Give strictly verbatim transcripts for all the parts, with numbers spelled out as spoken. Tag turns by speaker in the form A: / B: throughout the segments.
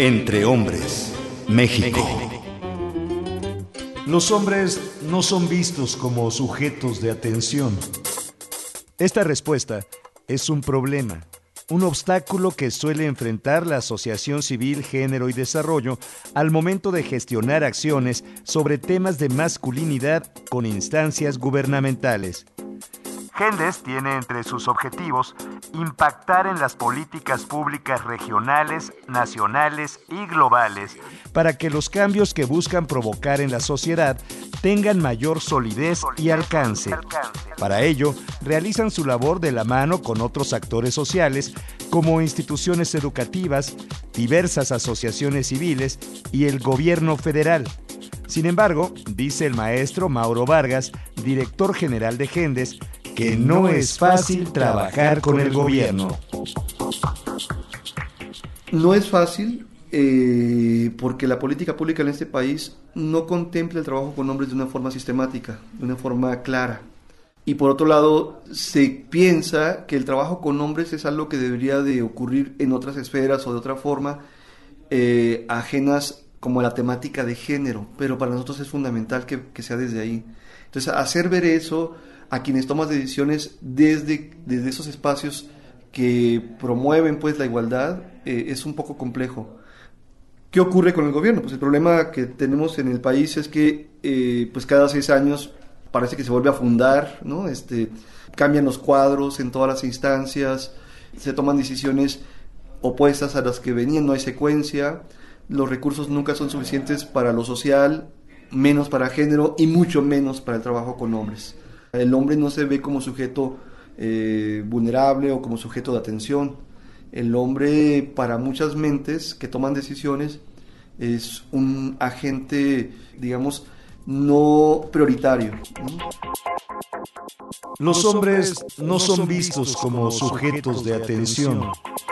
A: Entre hombres, México.
B: Los hombres no son vistos como sujetos de atención. Esta respuesta es un problema, un obstáculo que suele enfrentar la Asociación Civil Género y Desarrollo al momento de gestionar acciones sobre temas de masculinidad con instancias gubernamentales. Gendes tiene entre sus objetivos impactar en las políticas públicas regionales, nacionales y globales para que los cambios que buscan provocar en la sociedad tengan mayor solidez y alcance. Para ello, realizan su labor de la mano con otros actores sociales como instituciones educativas, diversas asociaciones civiles y el gobierno federal. Sin embargo, dice el maestro Mauro Vargas, director general de Gendes, que no es fácil trabajar con el gobierno.
C: No es fácil eh, porque la política pública en este país no contempla el trabajo con hombres de una forma sistemática, de una forma clara. Y por otro lado, se piensa que el trabajo con hombres es algo que debería de ocurrir en otras esferas o de otra forma, eh, ajenas como a la temática de género, pero para nosotros es fundamental que, que sea desde ahí. Entonces, hacer ver eso a quienes toman decisiones desde, desde esos espacios que promueven pues la igualdad eh, es un poco complejo. ¿Qué ocurre con el gobierno? Pues el problema que tenemos en el país es que eh, pues cada seis años parece que se vuelve a fundar, ¿no? Este, cambian los cuadros en todas las instancias, se toman decisiones opuestas a las que venían, no hay secuencia, los recursos nunca son suficientes para lo social, menos para género y mucho menos para el trabajo con hombres. El hombre no se ve como sujeto eh, vulnerable o como sujeto de atención. El hombre, para muchas mentes que toman decisiones, es un agente, digamos, no prioritario, ¿no?
B: Los hombres no son vistos como sujetos de atención.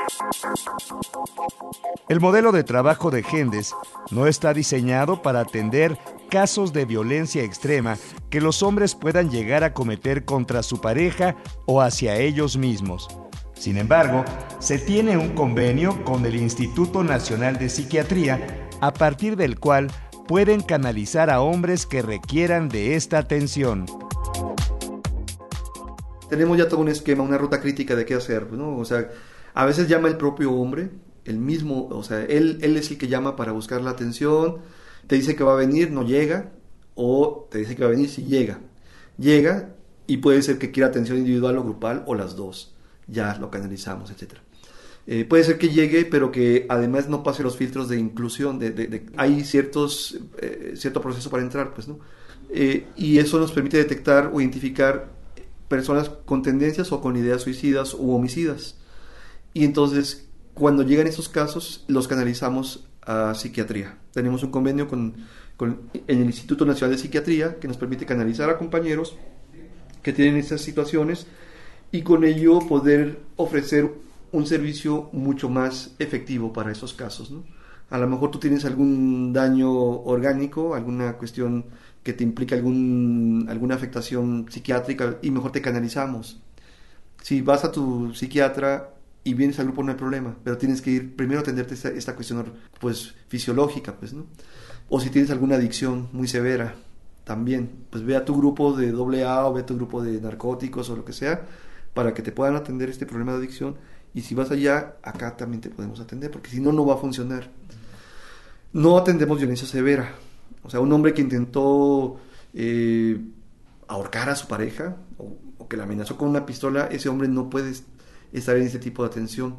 B: El modelo de trabajo de Gendes no está diseñado para atender casos de violencia extrema que los hombres puedan llegar a cometer contra su pareja o hacia ellos mismos. Sin embargo, se tiene un convenio con el Instituto Nacional de Psiquiatría, a partir del cual pueden canalizar a hombres que requieran de esta atención.
C: Tenemos ya todo un esquema, una ruta crítica de qué hacer, ¿no? O sea, a veces llama el propio hombre, el mismo, o sea, él, él es el que llama para buscar la atención, te dice que va a venir, no llega, o te dice que va a venir, sí llega. Llega y puede ser que quiera atención individual o grupal, o las dos, ya lo canalizamos, etcétera. Eh, puede ser que llegue, pero que además no pase los filtros de inclusión, de, de, de, hay ciertos, eh, cierto proceso para entrar, pues, ¿no? Eh, y eso nos permite detectar o identificar personas con tendencias o con ideas suicidas u homicidas. Y entonces, cuando llegan esos casos, los canalizamos a psiquiatría. Tenemos un convenio con, con en el Instituto Nacional de Psiquiatría que nos permite canalizar a compañeros que tienen esas situaciones y con ello poder ofrecer un servicio mucho más efectivo para esos casos, ¿no? A lo mejor tú tienes algún daño orgánico, alguna cuestión que te implica algún, alguna afectación psiquiátrica y mejor te canalizamos. Si vas a tu psiquiatra y vienes al grupo no hay problema, pero tienes que ir primero a atenderte esta, esta cuestión pues fisiológica, pues, ¿no? O si tienes alguna adicción muy severa, también, pues ve a tu grupo de doble A o ve a tu grupo de narcóticos o lo que sea, para que te puedan atender este problema de adicción. Y si vas allá, acá también te podemos atender, porque si no, no va a funcionar. No atendemos violencia severa. O sea, un hombre que intentó eh, ahorcar a su pareja o, o que la amenazó con una pistola, ese hombre no puede estar en ese tipo de atención.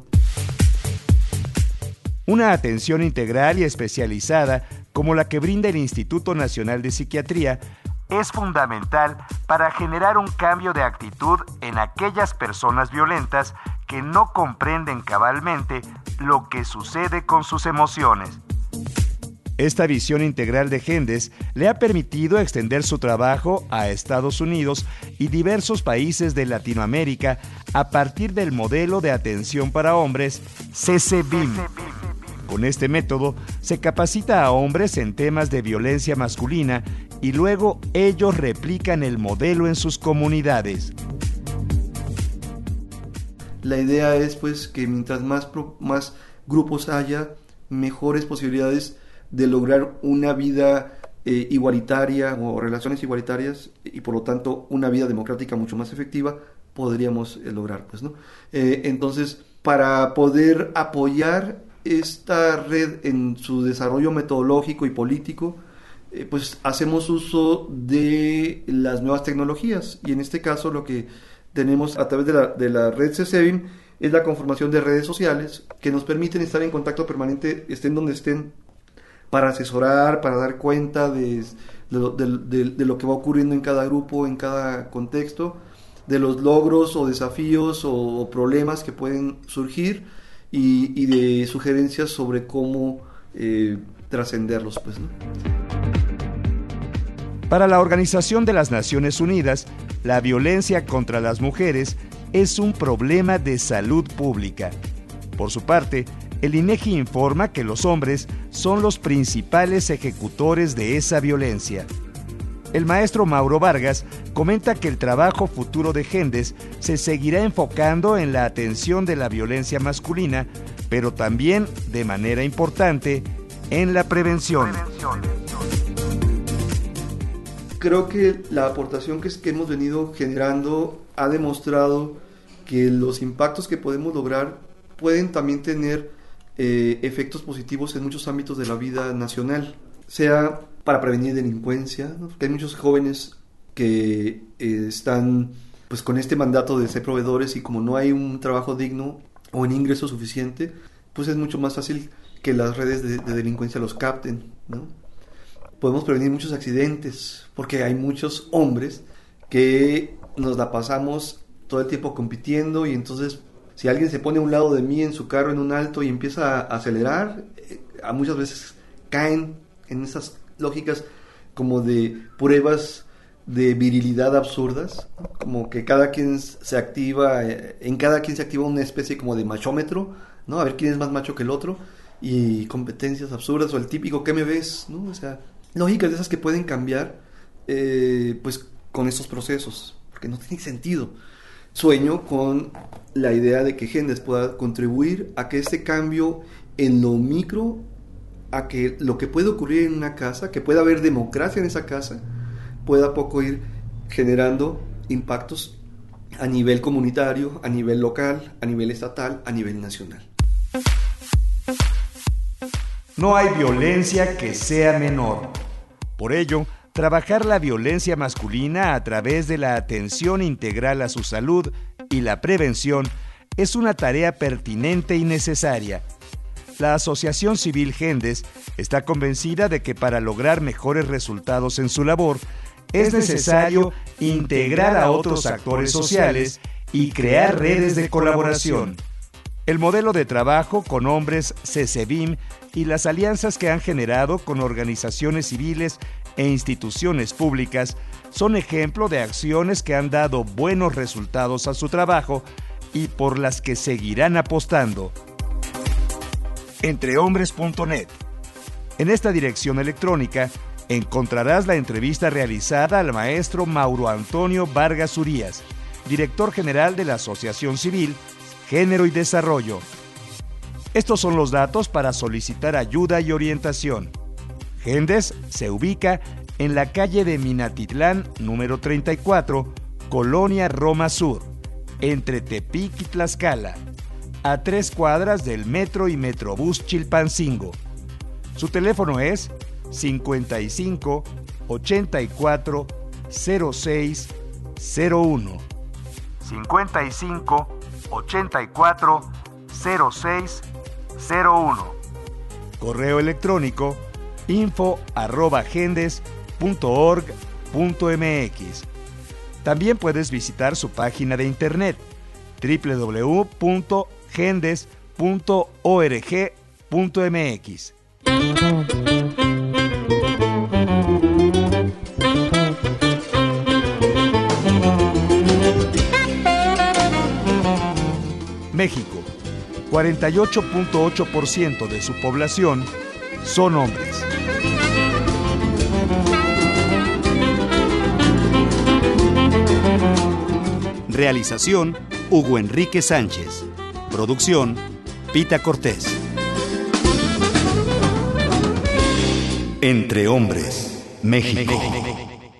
B: Una atención integral y especializada como la que brinda el Instituto Nacional de Psiquiatría es fundamental para generar un cambio de actitud en aquellas personas violentas que no comprenden cabalmente lo que sucede con sus emociones. Esta visión integral de Gendes le ha permitido extender su trabajo a Estados Unidos y diversos países de Latinoamérica a partir del modelo de atención para hombres C C B I M. Con este método se capacita a hombres en temas de violencia masculina y luego ellos replican el modelo en sus comunidades.
C: La idea es pues que mientras más, más grupos haya, mejores posibilidades de lograr una vida eh, igualitaria o relaciones igualitarias y por lo tanto una vida democrática mucho más efectiva, podríamos eh, lograr, pues, ¿no? Eh, entonces, para poder apoyar esta red en su desarrollo metodológico y político, eh, pues hacemos uso de las nuevas tecnologías, y en este caso lo que tenemos a través de la, de la red CESEBIM es la conformación de redes sociales que nos permiten estar en contacto permanente, estén donde estén, para asesorar, para dar cuenta de, de, de, de, de lo que va ocurriendo en cada grupo, en cada contexto, de los logros o desafíos o, o problemas que pueden surgir, y, y de sugerencias sobre cómo eh, trascenderlos, pues, ¿no?
B: Para la Organización de las Naciones Unidas, la violencia contra las mujeres es un problema de salud pública. Por su parte, el INEGI informa que los hombres son los principales ejecutores de esa violencia. El maestro Mauro Vargas comenta que el trabajo futuro de Gendes se seguirá enfocando en la atención de la violencia masculina, pero también, de manera importante, en la prevención.
C: Creo que la aportación que, que hemos venido generando ha demostrado que los impactos que podemos lograr pueden también tener eh, efectos positivos en muchos ámbitos de la vida nacional, sea para prevenir delincuencia, ¿no? Porque hay muchos jóvenes que eh, están pues con este mandato de ser proveedores, y como no hay un trabajo digno o un ingreso suficiente, pues es mucho más fácil que las redes de, de delincuencia los capten, ¿no? Podemos prevenir muchos accidentes, porque hay muchos hombres que nos la pasamos todo el tiempo compitiendo, y entonces si alguien se pone a un lado de mí en su carro en un alto y empieza a acelerar, eh, a muchas veces caen en esas lógicas como de pruebas de virilidad absurdas, ¿no? Como que cada quien se activa, eh, en cada quien se activa una especie como de machómetro, ¿no? A ver quién es más macho que el otro, y competencias absurdas, o el típico ¿qué me ves?, ¿no? O sea, lógicas de esas que pueden cambiar eh, pues con estos procesos, porque no tiene sentido. Sueño con la idea de que Gendes pueda contribuir a que este cambio en lo micro, a que lo que puede ocurrir en una casa, que pueda haber democracia en esa casa, pueda poco ir generando impactos a nivel comunitario, a nivel local, a nivel estatal, a nivel nacional.
B: No hay violencia que sea menor. Por ello, trabajar la violencia masculina a través de la atención integral a su salud y la prevención es una tarea pertinente y necesaria. La Asociación Civil Gendes está convencida de que para lograr mejores resultados en su labor, es necesario integrar a otros actores sociales y crear redes de colaboración. El modelo de trabajo con hombres CESEBIM y las alianzas que han generado con organizaciones civiles e instituciones públicas son ejemplo de acciones que han dado buenos resultados a su trabajo y por las que seguirán apostando. entrehombres punto net. En esta dirección electrónica encontrarás la entrevista realizada al maestro Mauro Antonio Vargas Urías, director general de la Asociación Civil Género y Desarrollo. Estos son los datos para solicitar ayuda y orientación. Gendes se ubica en la calle de Minatitlán, número treinta y cuatro, Colonia Roma Sur, entre Tepic y Tlaxcala, a tres cuadras del Metro y Metrobús Chilpancingo. Su teléfono es cincuenta y cinco, ochenta y cuatro, cero seis, cero uno. cincuenta y cinco, ochenta y cuatro, cero seis, cero uno. Correo electrónico info arroba gendes punto org punto mx. También puedes visitar su página de internet doble u doble u doble u punto gendes punto org punto mx. México, cuarenta y ocho punto ocho por ciento de su población son hombres.
A: Realización, Hugo Enrique Sánchez. Producción, Pita Cortés. Entre Hombres, México.